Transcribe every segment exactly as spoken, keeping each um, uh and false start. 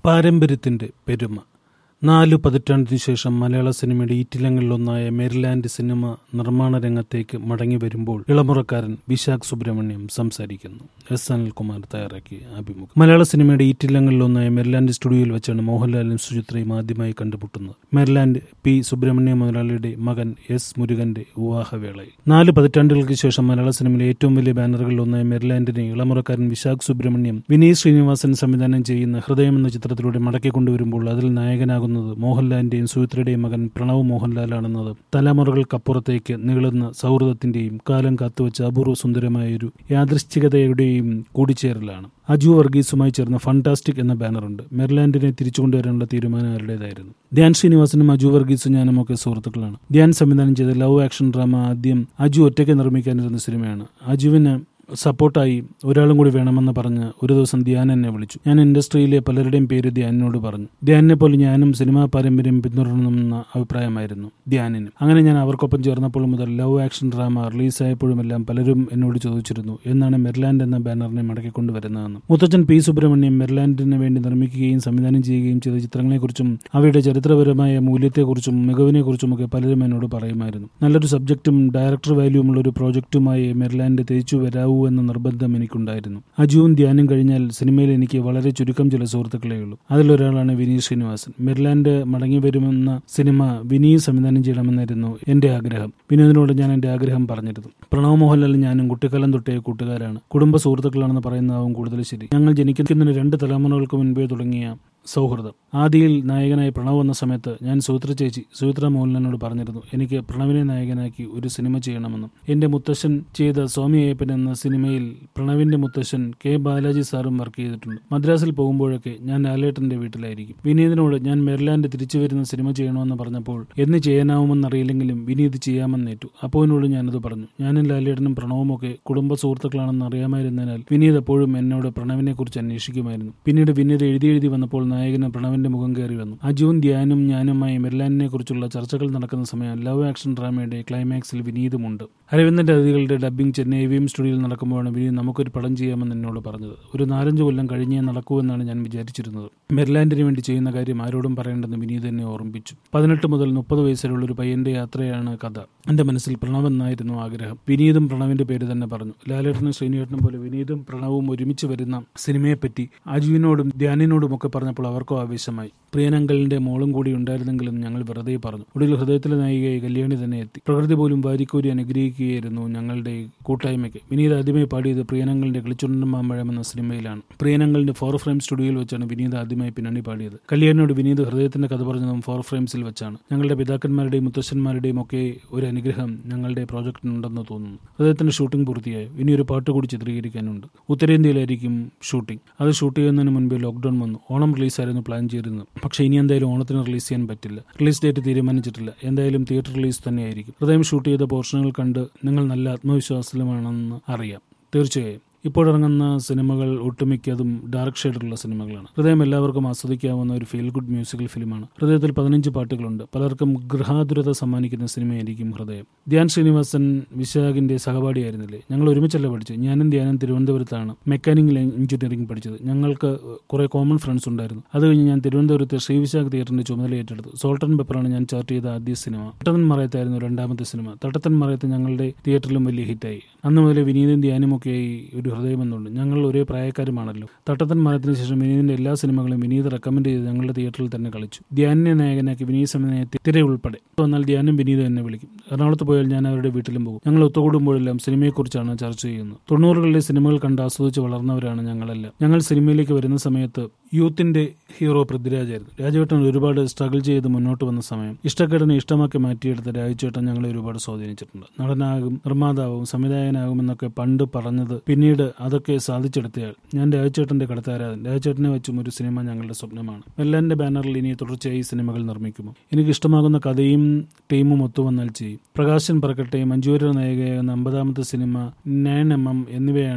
പാരമ്പര്യത്തിന്റെ പെരുമ. നാലു പതിറ്റാണ്ടിനു ശേഷം മലയാള സിനിമയുടെ ഈറ്റിലങ്ങളിലൊന്നായ മേരിലാൻഡ് സിനിമ നിർമ്മാണ രംഗത്തേക്ക് മടങ്ങി വരുമ്പോൾ ഇളമുറക്കാരൻ വിശാഖ് സുബ്രഹ്മണ്യം സംസാരിക്കുന്നു. എസ് അനിൽകുമാർ തയ്യാറാക്കിയ അഭിമുഖം. മലയാള സിനിമയുടെ ഈറ്റിലങ്ങളിലൊന്നായ മേരിലാൻഡ് സ്റ്റുഡിയോയിൽ വെച്ചാണ് മോഹൻലാലും സുചിത്രയും ആദ്യമായി കണ്ടുമുട്ടുന്നത്. മേരിലാൻഡ് പി സുബ്രഹ്മണ്യ മുതലാളിയുടെ മകൻ എസ് മുരുകന്റെ വിവാഹവേളയിൽ. നാല് പതിറ്റാണ്ടുകൾക്ക് ശേഷം മലയാള സിനിമയിലെ ഏറ്റവും വലിയ ബാനറുകളിലൊന്നായ മേരിലാൻഡിനെ ഇളമുറക്കാരൻ വിശാഖ് സുബ്രഹ്മണ്യം വിനീത് ശ്രീനിവാസൻ സംവിധാനം ചെയ്യുന്ന ഹൃദയം എന്ന ചിത്രത്തിലൂടെ മടക്കിക്കൊണ്ടുവരുമ്പോൾ അതിൽ നായകനാകുന്നത് മോഹൻലാലിന്റെയും സുചിത്രയുടെയും മകൻ പ്രണവ് മോഹൻലാലാണെന്നത് തലമുറകൾക്കപ്പുറത്തേക്ക് നീളുന്ന സൗഹൃദത്തിന്റെയും കാലം കാത്തുവച്ച അപൂർവ സുന്ദരമായ ഒരു യാദൃശ്ചികതയുടെയും കൂടിച്ചേരലാണ്. അജു വർഗീസുമായി ചേർന്ന ഫണ്ടാസ്റ്റിക് എന്ന ബാനറുണ്ട്. മെർലാൻഡിനെ തിരിച്ചുകൊണ്ടുവരാനുള്ള തീരുമാനം അവരുടേതായിരുന്നു. ധ്യാൻ ശ്രീനിവാസനും അജു വർഗീസും ഞാനും ഒക്കെ സുഹൃത്തുക്കളാണ്. ധ്യാൻ സംവിധാനം ചെയ്ത ലവ് ആക്ഷൻ ഡ്രാമ ആദ്യം അജു ഒറ്റയ്ക്ക് നിർമ്മിക്കാനിരുന്ന സിനിമയാണ്. അജുവിന് സപ്പോർട്ടായി ഒരാളും കൂടി വേണമെന്ന് പറഞ്ഞ് ഒരു ദിവസം ധ്യാൻ എന്നെ വിളിച്ചു. ഞാൻ ഇൻഡസ്ട്രിയിലെ പലരുടെയും പേര് ധ്യാനിനോട് പറഞ്ഞു. ധ്യാനിനെ പോലെ ഞാനും സിനിമാ പാരമ്പര്യം പിന്തുടരണമെന്ന അഭിപ്രായമായിരുന്നു ധ്യാനിന്. അങ്ങനെ ഞാൻ അവർക്കൊപ്പം ചേർന്നപ്പോൾ മുതൽ ലവ് ആക്ഷൻ ഡ്രാമ റിലീസായപ്പോഴുമെല്ലാം പലരും എന്നോട് ചോദിച്ചിരുന്നു, എന്നാണ് മെർലാൻഡ് എന്ന ബാനറിനെ മടക്കിക്കൊണ്ടുവരുന്നതെന്ന്. മുത്തച്ഛൻ പി സുബ്രഹ്മണ്യം മെർലാൻഡിന് വേണ്ടി നിർമ്മിക്കുകയും സംവിധാനം ചെയ്യുകയും ചെയ്ത ചിത്രങ്ങളെക്കുറിച്ചും അവയുടെ ചരിത്രപരമായ മൂല്യത്തെക്കുറിച്ചും മികവിനെക്കുറിച്ചുമൊക്കെ പലരും എന്നോട് പറയുമായിരുന്നു. നല്ലൊരു സബ്ജക്റ്റും ഡയറക്ടർ വാല്യൂമുള്ള ഒരു പ്രോജക്റ്റുമായി മെർലാൻഡ് തിരിച്ചു വരാവൂ എന്ന നിർബന്ധം എനിക്കുണ്ടായിരുന്നു. അജുവും ധ്യാനും കഴിഞ്ഞാൽ സിനിമയിൽ എനിക്ക് വളരെ ചുരുക്കം ചില സുഹൃത്തുക്കളേ ഉള്ളൂ. അതിലൊരാളാണ് വിനീത് ശ്രീനിവാസൻ. മെർലാൻഡ് മടങ്ങി വരുമെന്ന സിനിമ വിനീത് സംവിധാനം ചെയ്യണമെന്നായിരുന്നു എന്റെ ആഗ്രഹം. വിനീതിനോട് ഞാൻ എന്റെ ആഗ്രഹം പറഞ്ഞിരുന്നു. പ്രണവ് മോഹൻലാലും ഞാനും കുട്ടിക്കാലം തൊട്ടേ കൂട്ടുകാരാണ്, കുടുംബ സുഹൃത്തുക്കളാണെന്ന് പറയുന്നതാവും കൂടുതൽ ശരി. ഞങ്ങൾ ജനിക്കുന്നതിന് രണ്ട് തലമുറകൾക്ക് മുൻപേ തുടങ്ങിയ സൗഹൃദം. ആദിയിൽ നായകനായി പ്രണവ് വന്ന സമയത്ത് ഞാൻ സുചിത്ര ചേച്ചി സുചിത്ര മോഹൻലാലിനോട് പറഞ്ഞിരുന്നു, എനിക്ക് പ്രണവിനെ നായകനാക്കി ഒരു സിനിമ ചെയ്യണമെന്നും. എന്റെ മുത്തശ്ശൻ ചെയ്ത സ്വാമി അയ്യപ്പൻ എന്ന സിനിമയിൽ പ്രണവിന്റെ മുത്തശ്ശൻ കെ ബാലാജി സാറും വർക്ക് ചെയ്തിട്ടുണ്ട്. മദ്രാസിൽ പോകുമ്പോഴൊക്കെ ഞാൻ ലാലേട്ടന്റെ വീട്ടിലായിരിക്കും. വിനീതിനോട് ഞാൻ മെർലാൻഡ് തിരിച്ചു വരുന്ന സിനിമ ചെയ്യണമെന്ന് പറഞ്ഞപ്പോൾ എന്ന് ചെയ്യാനാവുമെന്നറിയില്ലെങ്കിലും വിനീത് ചെയ്യാമെന്നേറ്റു. അപ്പോഴോട് ഞാനത് പറഞ്ഞു. ഞാനും ലാലേട്ടനും പ്രണവും ഒക്കെ കുടുംബ സുഹൃത്തുക്കളാണെന്ന് അറിയാമായിരുന്നതിനാൽ വിനീത് എപ്പോഴും എന്നോട് പ്രണവിനെ കുറിച്ച് അന്വേഷിക്കുമായിരുന്നു. പിന്നീട് വിനീത് എഴുതി എഴുതി വന്നപ്പോൾ നായകന് പ്രണവിന്റെ മുഖം കയറി വന്നു. അജുവും ധ്യാനും ഞാനുമായി മെർലാൻഡിനെ കുറിച്ചുള്ള ചർച്ചകൾ നടക്കുന്ന സമയം ലവ് ആക്ഷൻ ഡ്രാമയുടെ ക്ലൈമാക്സിൽ വിനീതുമുണ്ട്. അരവിന്ദന്റെ അതിഥികളുടെ dubbing Chennai A V M സ്റ്റുഡിയോയിൽ നടക്കുമ്പോഴാണ് വിനീത് നമുക്കൊരു പടം ചെയ്യാമെന്ന് എന്നോട് പറഞ്ഞത്. ഒരു നാലഞ്ച് കൊല്ലം കഴിഞ്ഞേ നടക്കൂ എന്നാണ് ഞാൻ വിചാരിച്ചിരുന്നത്. മെർലാൻഡിന് വേണ്ടി ചെയ്യുന്ന കാര്യം ആരോടും പറയേണ്ടെന്ന് വിനീത് എന്നെ ഓർമ്മിപ്പിച്ചു. പതിനെട്ട് മുതൽ മുപ്പത് വയസ്സിലുള്ള ഒരു പയ്യന്റെ യാത്രയാണ് കഥ. എന്റെ മനസ്സിൽ പ്രണവ് എന്നായിരുന്നു ആഗ്രഹം. വിനീതും പ്രണവിന്റെ പേര് തന്നെ പറഞ്ഞു. ലാലേട്ടനും ശ്രീനിയേട്ടനും പോലെ വിനീതും പ്രണവും ഒരുമിച്ച് വരുന്ന സിനിമയെപ്പറ്റി അജുവിനോടും ധ്യാനിനോടും ഒക്കെ പറഞ്ഞപ്പോൾ അവർക്കോ ആവേശമായി. പ്രിയനങ്കലിന്റെ മോളും കൂടി ഉണ്ടായിരുന്നെങ്കിലും ഞങ്ങൾ വെറുതെ പറഞ്ഞു. ഒടുവിൽ ഹൃദയത്തിലെ നായികയായി കല്യാണി തന്നെ എത്തി. പ്രകൃതി പോലും വാരിക്കോരി അനുഗ്രഹിക്കുകയായിരുന്നു ഞങ്ങളുടെ കൂട്ടായ്മയ്ക്ക്. വിനീത് ആദ്യമായി പാടിയത് പ്രിയനങ്കലിന്റെ കിളിച്ചുണ്ടൻ മാമ്പഴം എന്ന സിനിമയിലാണ്. പ്രിയനങ്കലിന്റെ ഫോർ ഫ്രെയിം സ്റ്റുഡിയോയിൽ വെച്ചാണ് വിനീത് ആദ്യമായി പിന്നണി പാടിയത്. കല്യാണിയോട് വിനീത് ഹൃദയത്തിന്റെ കഥ പറഞ്ഞതും ഫോർ ഫ്രെയിംസിൽ വെച്ചാണ്. ഞങ്ങളുടെ പിതാക്കന്മാരുടെയും മുത്തശ്ശന്മാരുടെയും ഒക്കെ ഒരു അനുഗ്രഹം ഞങ്ങളുടെ പ്രോജക്റ്റിനുണ്ടെന്ന് തോന്നുന്നു. ഹൃദയത്തിന്റെ ഷൂട്ടിംഗ് പൂർത്തിയായി. ഇനി ഒരു പാട്ട് കൂടി ചിത്രീകരിക്കാനുണ്ട്. ഉത്തരേന്ത്യയിലായിരിക്കും ഷൂട്ടിംഗ്. അത് ഷൂട്ട് ചെയ്യുന്നതിന് മുൻപേ ലോക്ക്ഡൌൺ വന്നു. ഓണം റിലീസായിരുന്നു പ്ലാൻ ചെയ്തിരുന്നത്. പക്ഷേ ഇനി എന്തായാലും ഓണത്തിന് റിലീസ് ചെയ്യാൻ പറ്റില്ല. റിലീസ് ഡേറ്റ് തീരുമാനിച്ചിട്ടില്ല. എന്തായാലും തിയേറ്റർ റിലീസ് തന്നെയായിരിക്കും. ഹൃദയം ഷൂട്ട് ചെയ്ത പോർഷനുകൾ കണ്ട് നിങ്ങൾ നല്ല ആത്മവിശ്വാസത്തിലുമാണെന്ന് അറിയാം. തീർച്ചയായും ഇപ്പോഴിറങ്ങുന്ന സിനിമകൾ ഒട്ടുമിക്കതും ഡാർക്ക് ഷെയ്ഡുള്ള സിനിമകളാണ്. ഹൃദയം എല്ലാവർക്കും ആസ്വദിക്കാവുന്ന ഒരു ഫീൽ ഗുഡ് മ്യൂസിക്കൽ ഫിലിമാണ്. ഹൃദയത്തിൽ പതിനഞ്ച് പാട്ടുകളുണ്ട്. പലർക്കും ഗൃഹാതുരത സമ്മാനിക്കുന്ന സിനിമയായിരിക്കും ഹൃദയം. ധ്യാൻ ശ്രീനിവാസൻ വിശാഖിന്റെ സഹപാഠിയായിരുന്നില്ലേ? ഞങ്ങൾ ഒരുമിച്ചല്ല പഠിച്ചത്. ഞാനും ധ്യാനും തിരുവനന്തപുരത്താണ് മെക്കാനിക്കൽ എഞ്ചിനീയറിംഗ് പഠിച്ചത്. ഞങ്ങൾക്ക് കുറെ കോമൺ ഫ്രണ്ട്സ് ഉണ്ടായിരുന്നു. അത് കഴിഞ്ഞ് ഞാൻ തിരുവനന്തപുരത്ത് ശ്രീ വിശാഖ് തിയേറ്ററിന്റെ ചുമതല ഏറ്റെടുത്തു. സോൾട്ട് ആൻഡ് പെപ്പറാണ് ഞാൻ ചാർട്ട് ചെയ്ത ആദ്യ സിനിമ. തട്ടത്തൻ മറയത്തായിരുന്നു രണ്ടാമത്തെ സിനിമ. തട്ടത്തൻ മറയത്ത് ഞങ്ങളുടെ തിയേറ്ററിലും വലിയ ഹിറ്റായി. അന്ന് മുതലേ വിനീതും ധ്യാനും ഒക്കെയായി ഒരു ഹൃദയമെന്നുണ്ട്. ഞങ്ങൾ ഒരേ പ്രായക്കാരുമാണല്ലോ. തട്ടത്തൻ മരത്തിന് ശേഷം വിനീതിന്റെ എല്ലാ സിനിമകളും വിനീത് റെക്കമെൻഡ് ചെയ്ത് ഞങ്ങളുടെ തിയേറ്ററിൽ തന്നെ കളിച്ചു. ധ്യാനിനെ നായകനാക്കി വിനീത് സമയത്ത് തിര ഉൾപ്പെടെ വന്നാൽ ധ്യാനും വിനീതും എന്നെ വിളിക്കും. എറണാകുളത്ത് പോയാൽ ഞാൻ അവരുടെ വീട്ടിലും പോകും. ഞങ്ങൾ ഒത്തുകൂടുമ്പോഴെല്ലാം സിനിമയെക്കുറിച്ചാണ് ചർച്ച ചെയ്യുന്നത്. തൊണ്ണൂറുകളിലെ സിനിമകൾ കണ്ട് ആസ്വദിച്ച് വളർന്നവരാണ് ഞങ്ങളെല്ലാം. ഞങ്ങൾ സിനിമയിലേക്ക് വരുന്ന സമയത്ത് യൂത്തിന്റെ ഹീറോ പൃഥ്വിരാജായിരുന്നു. രാജേട്ടൻ ഒരുപാട് സ്ട്രഗിൾ ചെയ്ത് മുന്നോട്ട് വന്ന സമയം ഇഷ്ടക്കേടിനെ ഇഷ്ടമാക്കി മാറ്റിയെടുത്ത രാജേട്ടൻ ഞങ്ങളെ ഒരുപാട് സ്വാധീനിച്ചിട്ടുണ്ട്. നടനാകും, നിർമ്മാതാവും, സംവിധായകനാകും എന്നൊക്കെ പണ്ട് പറഞ്ഞത് പിന്നീട് അതൊക്കെ സാധിച്ചെടുത്തയാൾ. ഞാൻ രാജേട്ടന്റെ കടത്താരാധൻ. രാജേട്ടനെ വെച്ചും ഒരു സിനിമ ഞങ്ങളുടെ സ്വപ്നമാണ്. മെർലാൻഡിന്റെ ബാനറിൽ ഇനി തുടർച്ചയായി സിനിമകൾ നിർമ്മിക്കുമോ? എനിക്ക് ഇഷ്ടമാകുന്ന കഥയും ടീമും ഒത്തുവന്നാൽ ചെയ്യും. പ്രകാശൻ പറക്കട്ടെ, Manju Warrier നായികയാകുന്ന അമ്പതാമത്തെ cinema, nine M M എന്നിവയാണ്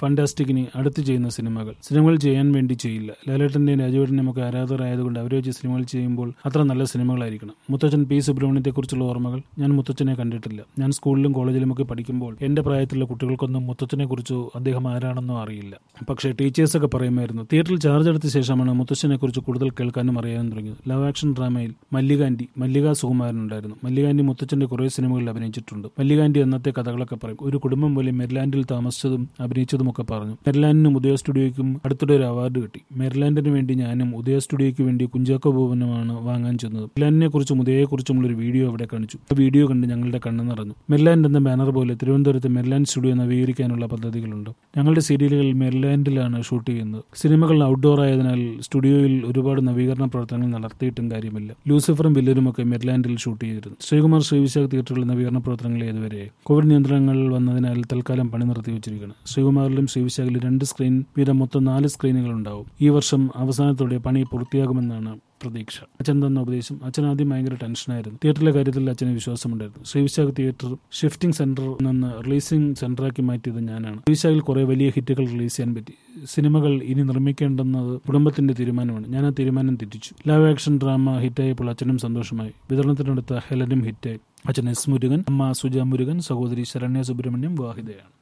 ഫാന്റാസ്റ്റിക്കിനെ അടുത്ത് ചെയ്യുന്ന സിനിമകൾ. സിനിമകൾ ചെയ്യാൻ വേണ്ടി ചെയ്യില്ല. ലാലേട്ടന്റെയും രാജുവേട്ടന്റെയും ഒക്കെ ആരാധകരായതുകൊണ്ട് അവരെ വെച്ച് സിനിമകൾ ചെയ്യുമ്പോൾ അത്ര നല്ല സിനിമകളായിരിക്കണം. മുത്തച്ഛൻ പി സുബ്രഹ്മണ്യത്തെക്കുറിച്ചുള്ള ഓർമ്മകൾ. ഞാൻ മുത്തച്ഛനെ കണ്ടിട്ടില്ല. ഞാൻ സ്കൂളിലും കോളേജിലുമൊക്കെ പഠിക്കുമ്പോൾ എന്റെ പ്രായത്തിലുള്ള കുട്ടികൾക്കൊന്നും മുത്തച്ഛനെ കുറിച്ചോ അദ്ദേഹം ആരാണെന്നോ അറിയില്ല. പക്ഷേ ടീച്ചേഴ്സൊക്കെ പറയുമായിരുന്നു. തിയേറ്ററിൽ ചാർജ് എടുത്ത ശേഷമാണ് മുത്തച്ഛനെ കുറിച്ച് കൂടുതൽ കേൾക്കാനും അറിയാനും തുടങ്ങിയത്. ലവ് ആക്ഷൻ ഡ്രാമയിൽ മല്ലികാന്റി മല്ലിക സുകുമാരൻ ഉണ്ടായിരുന്നു. മല്ലികാന്റി മുത്തച്ഛന്റെ കുറേ സിനിമകളിൽ അഭിനയിച്ചിട്ടുണ്ട്. മല്ലികാന്റി അന്നത്തെ കഥകളൊക്കെ പറയും. ഒരു കുടുംബം പോലെ മെരിലാൻഡിൽ താമസിച്ചതും അഭിനയിച്ചതുമൊക്കെ പറഞ്ഞു. മെരിലാൻഡിനും ഉദയ സ്റ്റുഡിയോയ്ക്കും അടുത്തിടെ ഒരു അവാർഡ് കിട്ടി. മെരിലാൻഡിന് വേണ്ടി ഞാനും ഉദയ സ്റ്റുഡിയോയ്ക്ക് വേണ്ടി കുഞ്ചാക്കോ ബോബനുമാണ് വാങ്ങാൻ ചെന്നത്. മെരിലാൻഡിനെ കുറിച്ചും ഉദയയെ കുറിച്ചുമുള്ള ഒരു വീഡിയോ അവിടെ കാണിച്ചു. ആ വീഡിയോ കണ്ട് ഞങ്ങളുടെ കണ്ണ് നിറഞ്ഞു. മെരിലാൻഡ് എന്ന ബാനർ പോലെ തിരുവനന്തപുരത്ത് മെരിലാൻഡ് സ്റ്റുഡിയോ നവീകരിക്കാനുള്ള പദ്ധതികളുണ്ട്. ഞങ്ങളുടെ സീരിയലുകൾ മെരിലാൻഡിലാണ് ഷൂട്ട് ചെയ്യുന്നത്. സിനിമകൾ ഔട്ട്ഡോർ ആയതിനാൽ സ്റ്റുഡിയോയിൽ ഒരുപാട് നവീകരണ പ്രവർത്തനങ്ങൾ നടത്തിയിട്ടും കാര്യമില്ല. ലൂസിഫറും വില്ലനും ഒക്കെ മെരിലാൻഡിൽ ഷൂട്ട് ചെയ്തിരുന്നു. ശ്രീകുമാർ ശ്രീവിശാഖ് തിയേറ്ററുകളിൽ നവീകരണ പ്രവർത്തനങ്ങൾ ഏതുവരെ? കോവിഡ് നിയന്ത്രണങ്ങൾ വന്നതിനാൽ തൽക്കാലം പണി നിർത്തി വെച്ചിരിക്കുകയാണ്. ശ്രീകുമാറിലും ശ്രീവിശാഖിലും രണ്ട് സ്ക്രീൻ വീതം മൊത്തം നാല് സ്ക്രീനുകൾ ഉണ്ടാവും. ഈ വർഷം അവസാനത്തോടെ പണി പൂർത്തിയാകുമെന്നാണ് പ്രതീക്ഷ. അച്ഛൻ തന്ന ഉപദേശം. അച്ഛൻ ആദ്യം ഭയങ്കര ടെൻഷനായിരുന്നു. തിയേറ്ററിലെ കാര്യത്തിൽ അച്ഛന് വിശ്വാസമുണ്ടായിരുന്നു. ശ്രീവിശാഖ് തിയേറ്റർ ഷിഫ്റ്റിംഗ് സെന്റർ നിന്ന് റിലീസിംഗ് സെന്ററാക്കി മാറ്റിയത് ഞാനാണ്. ശ്രീവിശാഖിൽ കുറെ വലിയ ഹിറ്റുകൾ റിലീസ് ചെയ്യാൻ പറ്റി. സിനിമകൾ ഇനി നിർമ്മിക്കേണ്ടെന്നത് കുടുംബത്തിന്റെ തീരുമാനമാണ്. ഞാൻ ആ തീരുമാനം തെറ്റിച്ചു. ലവ് ആക്ഷൻ ഡ്രാമ ഹിറ്റായപ്പോൾ അച്ഛനും സന്തോഷമായി. വിതരണത്തിനടുത്ത ഹെലനും ഹിറ്റായി. അച്ഛൻ എസ് മുരുകൻ, അമ്മ സുജ മുരുകൻ, സഹോദരി ശരണ്യ സുബ്രഹ്മണ്യം, വാഹിദയാണ്.